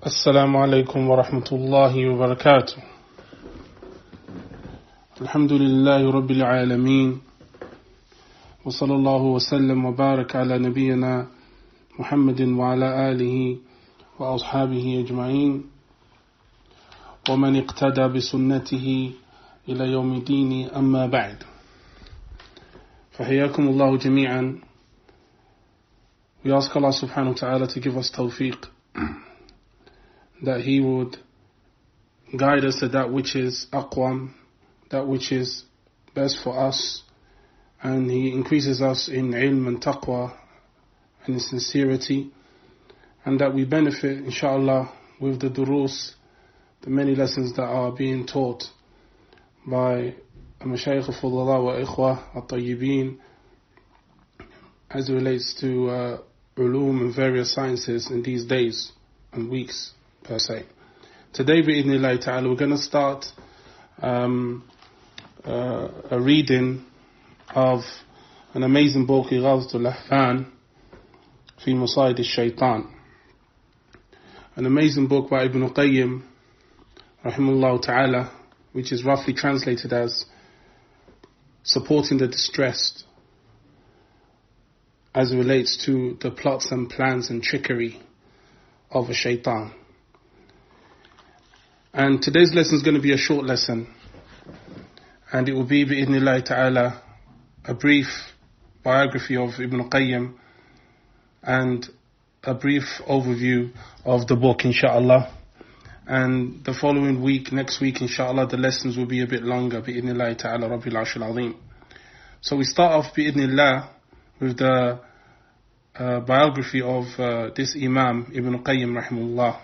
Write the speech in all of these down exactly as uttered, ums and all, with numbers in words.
السلام عليكم ورحمة الله وبركاته. الحمد لله رب العالمين، وصلى الله وسلم وبارك على نبينا محمد وعلى آله وأصحابه أجمعين ومن اقتدى بسنته إلى يوم الدين. أما بعد، فحياكم الله جميعا. We ask Allah subhanahu wa ta'ala to give us tawfiq, that He would guide us to that which is aqwam, that which is best for us, and He increases us in ilm and taqwa and in sincerity, and that we benefit inshallah with the durus, the many lessons that are being taught by Mashayikh al-Fudala wa Ikhwa al-Tayyibin as it relates to uh, ulum and various sciences in these days and weeks per se. Today, bi'idhnillahi ta'ala, we're going to start um, uh, a reading of an amazing book, Ighathatul Lahfan fi Masayid al-Shaytan. An amazing book by Ibn Qayyim, rahimahullah ta'ala, which is roughly translated as supporting the distressed as it relates to the plots and plans and trickery of a shaitan. And today's lesson is going to be a short lesson, and it will be bi'idhnillahi ta'ala a brief biography of Ibn Qayyim and a brief overview of the book, inshaAllah. And the following week, next week, inshaAllah, the lessons will be a bit longer, bi'idhnillahi ta'ala rabbil arshil azim. So we start off bi'idhnillah with the uh, biography of uh, this Imam Ibn Qayyim rahimahullah.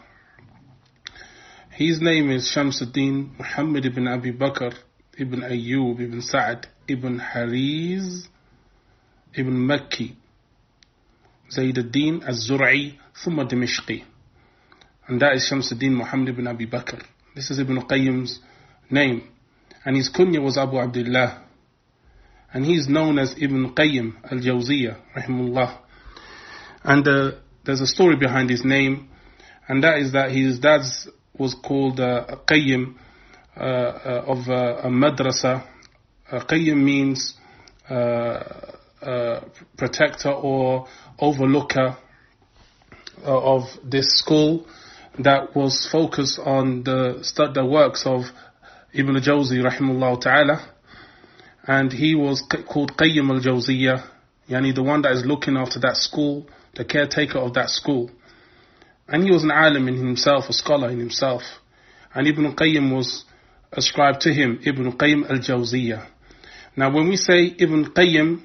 His name is Shamsuddin Muhammad ibn Abi Bakr ibn Ayyub ibn Sa'd ibn Hariz ibn Makki Zayd al-Din al-Zur'i thumma Dimishqi. And that is Shamsuddin Muhammad ibn Abi Bakr. This is Ibn Qayyim's name. And his kunya was Abu Abdullah. And he is known as Ibn Qayyim al-Jawziyah, rahimahullah. And uh, there's a story behind his name, and that is that his dad was called uh, Qayyim uh, uh, of uh, a madrasa. Uh, Qayyim means uh, uh, protector or overlooker uh, of this school that was focused on the stud, the works of Ibn Jawzi, rahimahullah ta'ala. And he was called Qayyim al-Jawziyah, yani the one that is looking after that school, the caretaker of that school. And he was an alim in himself, a scholar in himself. And Ibn Qayyim was ascribed to him, Ibn Qayyim al-Jawziyah. Now when we say Ibn Qayyim,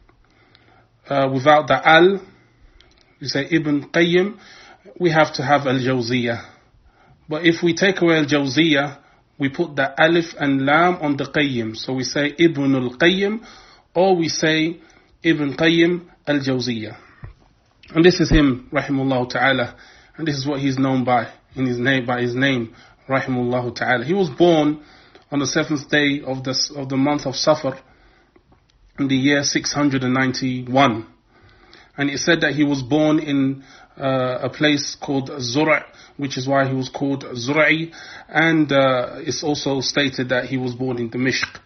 uh, without the al, we say Ibn Qayyim, we have to have al-Jawziyah. But if we take away al-Jawziyah, we put the alif and lam on the Qayyim. So we say Ibn al-Qayyim, or we say Ibn Qayyim al-Jawziyah. And this is him, rahimahullah ta'ala. And this is what he's known by, in his name, by his name, rahimahullah ta'ala. He was born on the seventh day of the, of the month of Safar, in the year six hundred ninety-one. And it said that he was born in uh, a place called Zur', which is why he was called Zur'i, and uh, it's also stated that he was born in Dimishq.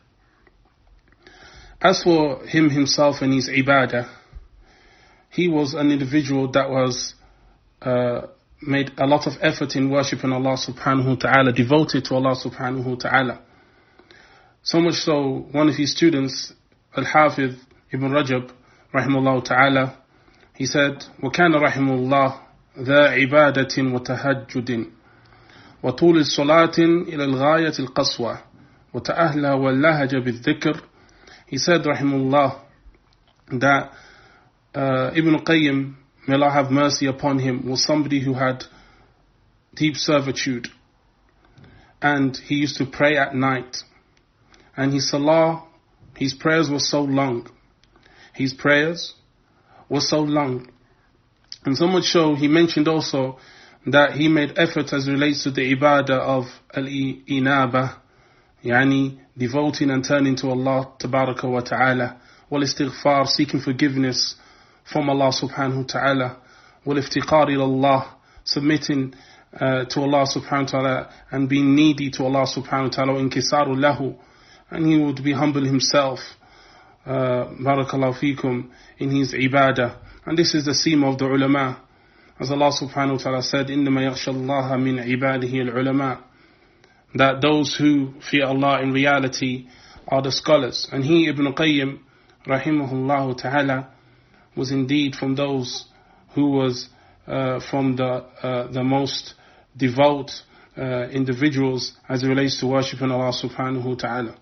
As for him himself and his ibadah, he was an individual that was uh, made a lot of effort in worshipping Allah subhanahu wa ta'ala, devoted to Allah subhanahu wa ta'ala. So much so, one of his students, Al-Hafidh Ibn Rajab, rahimahullah ta'ala, he said, وَكَانَ رَحِمُ اللَّهِ ذَا عِبَادَةٍ وَتَهَجُّدٍ وَطُولِ الصَّلَاةٍ إِلَى الْغَايَةِ الْقَصْوَةِ وَتَأَهْلَى وَاللَّهَجَ بِالذِّكْرِ. He said, rahimahullah, that uh, Ibn Qayyim, may Allah have mercy upon him, was somebody who had deep servitude. And he used to pray at night. And his salah, his prayers were so long. His prayers were so long. And so much so, he mentioned also that he made effort as relates to the ibadah of al-inaba, yani devoting and turning to Allah tabaraka wa ta'ala, wal istighfar, seeking forgiveness from Allah subhanahu wa ta'ala, wal iftiqar ila Allah, submitting uh, to Allah subhanahu wa ta'ala and being needy to Allah subhanahu wa ta'ala, inkisaru lahu, and he would be humble himself, uh, barakallahu feekum, in his ibadah. And this is the seam of the ulama. As Allah subhanahu wa ta'ala said, إِنَّمَا يَخْشَى اللَّهَ مِنْ عِبَادِهِ الْعُلَمَاءِ, that those who fear Allah in reality are the scholars. And he, Ibn Qayyim, rahimahullah ta'ala, was indeed from those who was uh, from the uh, the most devout uh, individuals as it relates to worshipping Allah subhanahu wa ta'ala.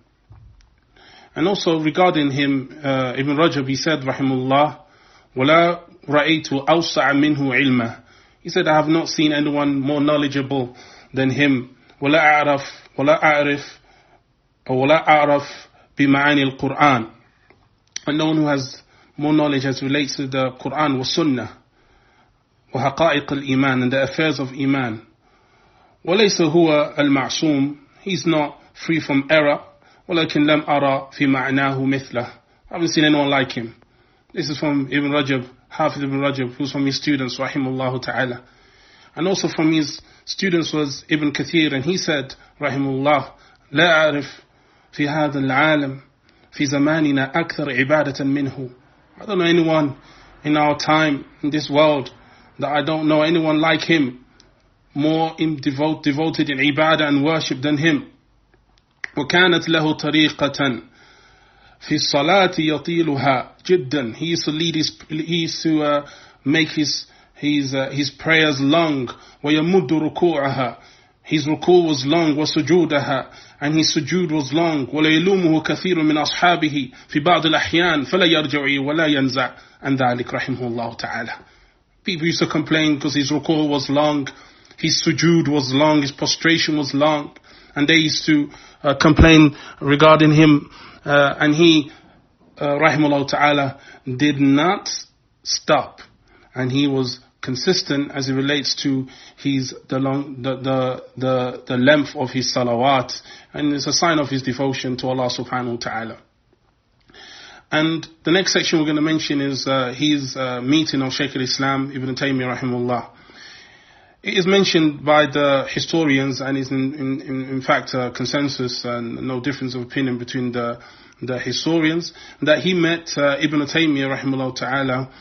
And also regarding him, uh, Ibn Rajab, he said, rahimahullah, وَلَا رَأَيْتُ أَوْسَعَ مِنْهُ عِلْمًا. He said, I have not seen anyone more knowledgeable than him. وَلَا أَعْرَفْ وَلَا أَعْرِفْ وَلَا أَعْرَفْ بِمَعَانِ الْقُرْآنِ. And no one who has more knowledge as relates to the Quran wa Sunnah, وحقائق الإيمان, and the affairs of Iman. وليس هو المعصوم, he's not free from error. ولكن لم أرى في معناه مثله. I haven't seen anyone like him. This is from Ibn Rajab, Hafiz Ibn Rajab, who's from his students, rahimahullah ta'ala. And also from his students was Ibn Kathir, and he said, rahimahullah, لا أعرف في هذا العالم في زماننا أكثر عبادة منه. I don't know anyone in our time, in this world, that I don't know anyone like him, more in devote, devoted in ibadah and worship than him. وكانت له طريقة في الصلاة يطيلها جدا. He used to lead his, he used to uh, make his his uh, his prayers long. ويمد ركوعها. His ruku was long. وسجودها, and his sujood was long. ولا يلومه كثير من أصحابه في بعض الأحيان فلا يرجع ولا ينزع عن ذلك رحمه الله تعالى. People used to complain because his ruku was long, his sujood was long, his prostration was long, and they used to uh, complain regarding him. Uh, and he, uh, rahimahullah ta'ala, did not stop, and he was consistent as it relates to his the long the the the, the length of his salawat, and it's a sign of his devotion to Allah subhanahu wa ta'ala. And the next section we're going to mention is uh, his uh, meeting of Shaykh al-Islam Ibn Taymiyyah rahimahullah. It is mentioned by the historians, and is in, in, in fact a consensus and no difference of opinion between the the historians, that he met uh, Ibn Taymiyyah rahimahullah ta'ala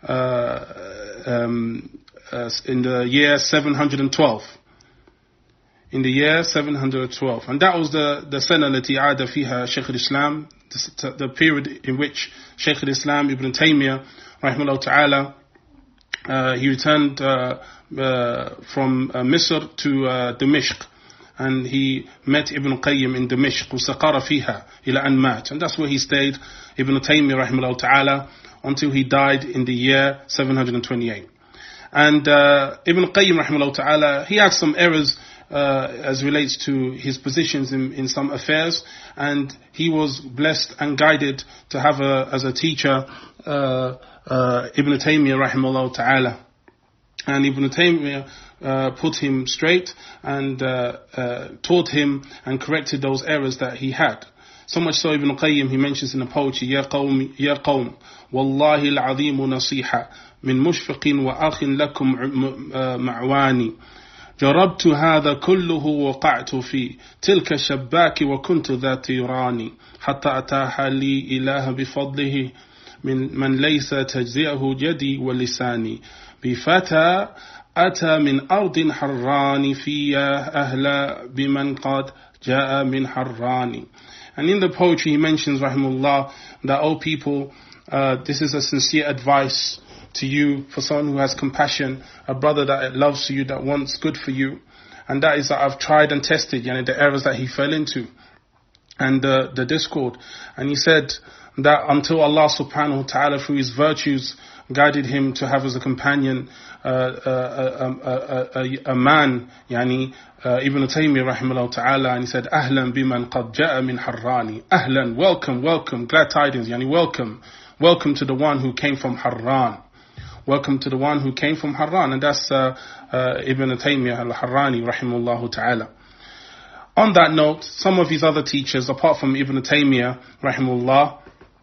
uh, um, uh, in the year seven hundred twelve. In the year seven hundred twelve. And that was the, the sana التي عاد فيها شيخ الإسلام, the, the period in which Shaykh al-Islam Ibn Taymiyyah rahimahullah ta'ala Uh, he returned uh, uh, from uh, Misr to uh, Dimashq, and he met Ibn Qayyim in Dimashq, وَسَقَرَ فِيهَا إِلَى أَنْ مَاتَ, and that's where he stayed, Ibn Taymiyyah rahimahullah ta'ala, until he died in the year seven hundred twenty-eight. And uh, Ibn Qayyim rahimahullah ta'ala, he had some errors uh, as relates to his positions in, in some affairs, and he was blessed and guided to have a, as a teacher uh, Uh, Ibn Taymiyyah rahimahullah ta'ala. And Ibn Taymiyyah uh, put him straight and uh, uh, taught him and corrected those errors that he had. So much so Ibn Qayyim, he mentions in the poetry, يا قوم يا قوم والله العظيم نصيحة من مشفق وأخ لكم معواني جربت هذا كله وقعت في تلك الشباك وكنت ذا تيراني حتى أتاها لي إله بفضله من من ليس تجزئه جدي ولساني بفتى أتى من أرض حراني في أهل بمن قد جاء من حراني. And in the poetry he mentions rahimullah that, oh people, uh, this is a sincere advice to you for someone who has compassion, a brother that loves you, that wants good for you, and that is that I've tried and tested, you know, the errors that he fell into and the, the discord. And he said that until Allah subhanahu wa ta'ala through his virtues guided him to have as a companion uh, uh, a, a, a, a man, yani uh, Ibn Taymiyyah rahimahullah ta'ala, and he said, Ahlan biman qad ja'a min Harrani. Ahlan, welcome, welcome, glad tidings, yani welcome, welcome to the one who came from Harran. Welcome to the one who came from Harran, and that's uh, uh, Ibn Taymiyyah al-Harrani rahimahullah ta'ala. On that note, some of his other teachers, apart from Ibn Taymiyyah rahimahullah,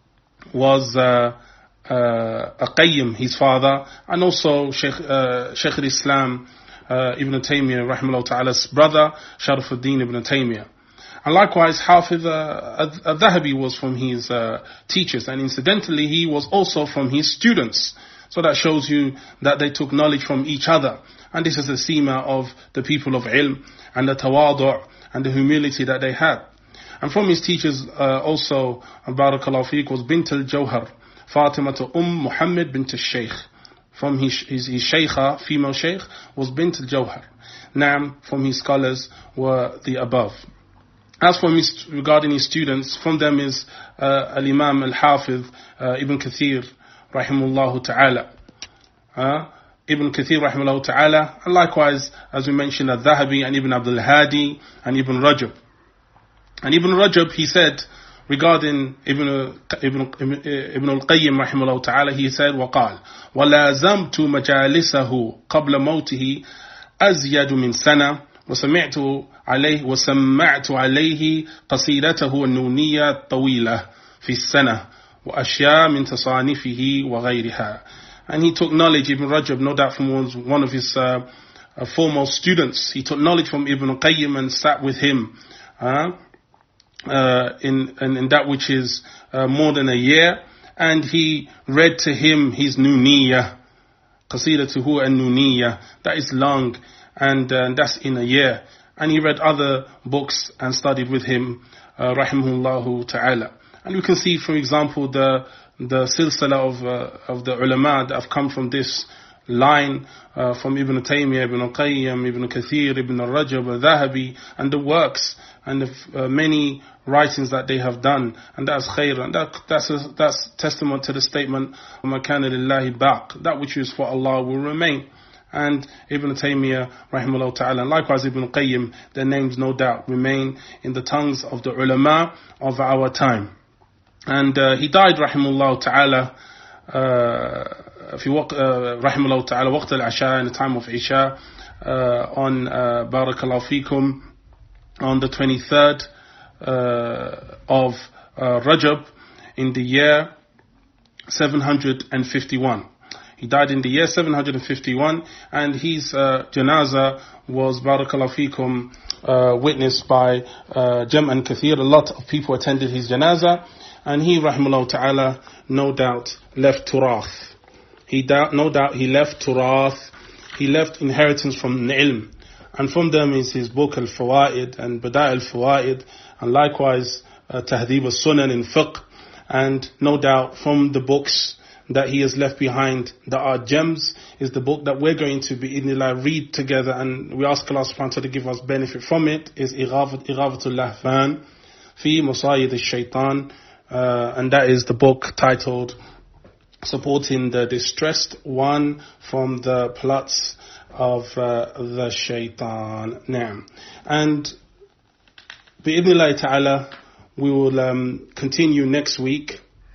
was uh, uh, Qayyim, his father, and also Shaykh, uh, Shaykh al-Islam uh, Ibn Taymiyyah rahimahullah ta'ala's brother, Sharafuddin Ibn Taymiyyah. And likewise, Hafiz uh, al-Dhahabi was from his uh, teachers, and incidentally, he was also from his students. So that shows you that they took knowledge from each other. And this is the sima of the people of ilm, and the tawadu' and the humility that they had. And from his teachers uh, also, barakallahu feek, was Bint al-Jawhar, Fatima to Umm Muhammad bint al-Shaykh. From his, his, his shaykha, female shaykh, was Bint al-Jawhar. Naam, from his scholars were the above. As for his, regarding his students, from them is uh, Al-Imam Al-Hafiz uh, Ibn Kathir, rahimahullah ta'ala. Uh, Ibn Kathir, rahimahullah ta'ala. And likewise, as we mentioned, Al-Dhahabi and Ibn Abdul Hadi and Ibn Rajab. And Ibn Rajab, he said, regarding Ibn, Ibn, Ibn Al-Qayyim, rahimahullah ta'ala, he said, وَقَالْ وَلَازَمْتُ مَجَالِسَهُ قَبْلَ مَوْتِهِ أَزْيَدُ مِنْ سَنَةٍ وسمعت عليه وسمعت عليه قصيدته النونية الطويلة في السنة وأشياء من تصانيفه وغيرها. And he took knowledge, Ibn Rajab, no doubt from one of his uh, uh, foremost students. He took knowledge from Ibn Qayyim and sat with him uh, uh, in, in, in that which is uh, more than a year. And he read to him his Nuniyah, Qasidatuhu an-Nuniyah, that is long. And uh, that's in a year. And he read other books and studied with him, uh, rahimahullahu ta'ala. And we can see, for example, the the silsila of uh, of the ulama that have come from this line, uh, from Ibn Taymiyyah, Ibn Qayyim, Ibn Kathir, Ibn Rajab, Al-Dhahabi, and the works and the uh, many writings that they have done. And that's khair. And that, that's, a, that's testament to the statement, وَمَا كَانَ لِلَّهِ بَاقٍ, that which is for Allah will remain. And Ibn Taymiyyah, rahimahullah ta'ala, and likewise Ibn Qayyim, their names no doubt remain in the tongues of the ulama of our time. And uh, he died, rahimahullah ta'ala, uh, في وق- uh, rahimahullah ta'ala, وقت العشاء, in the time of Isha, uh, on uh, barakallahu fikum, on the twenty-third uh, of uh, Rajab, in the year seven hundred fifty-one. He died in the year seven hundred fifty-one, and his uh, janaza was, barakallahu fikum, uh, witnessed by uh, Jam'an Kathir. A lot of people attended his janaza, and he, rahimahullah ta'ala, no doubt left turath. He doubt, no doubt he left turath. He left inheritance from ilm, and from them is his book Al-Fawaid and Bada' Al-Fawaid, and likewise uh, Tahdhib Al-Sunan in fiqh, and no doubt from the books that he has left behind that are gems is the book that we're going to be idnillah read together, and we ask Allah subhanahu wa ta'ala to give us benefit from it, is Ighafatul Lahfan fi Masayid al-Shaytan, uh, and that is the book titled Supporting the Distressed One from the Plots of uh, the Shaitan. Naam. And bi'idhnillah ta'ala, we will um, continue next week,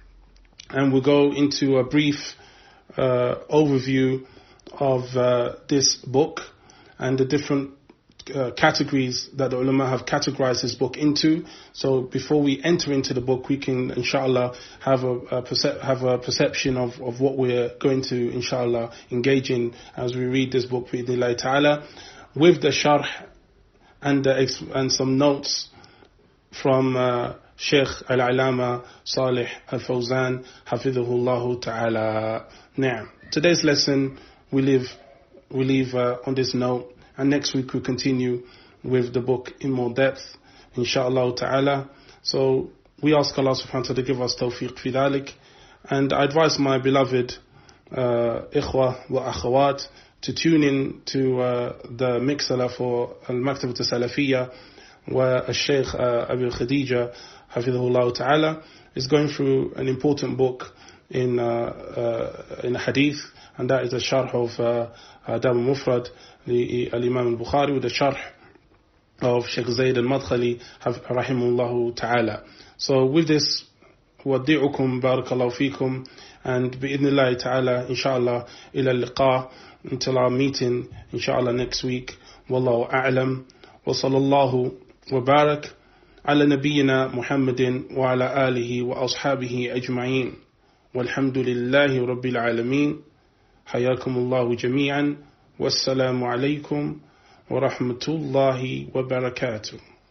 and we'll go into a brief uh, overview of uh, this book and the different uh, categories that the ulama have categorized this book into. So before we enter into the book, we can, inshallah, have a, a percep- have a perception of, of what we're going to, inshallah, engage in as we read this book, bi'idhnillah ta'ala, with the sharh and, the ex- and some notes from uh, Sheikh Al-Alama Salih Al-Fawzan, Hafidhahullah Ta'ala. Now, today's lesson we leave, we leave uh, on this note, and next week we continue with the book in more depth, inshallah Ta'ala. So we ask Allah subhanahu wa ta'ala to give us tawfiq fi dhalik, and I advise my beloved uh, ikhwa wa akhawat to tune in to uh, the mixala for Al-Maktabat Al-Salafiyya, where Sheikh uh, Abi Khadija Hafidhahullah Ta'ala is going through an important book in uh, uh, in hadith, and that is the sharh of uh, Adab al-Mufrad, the Al-Imam al-Bukhari, with the sharh of Sheikh Zayd al-Madkhali rahimahullah ta'ala. So with this, waddi'ukum barakallahu fikum, and bi'idhnillah ta'ala, inshallah, ila al-liqa, until our meeting, inshallah, next week. Wallahu a'lam, wa sallallahu wa barak على نبينا محمد وعلى آله وأصحابه أجمعين والحمد لله رب العالمين حياكم الله جميعا Wassalamu alaikum wa rahmatullahi wa barakatuh.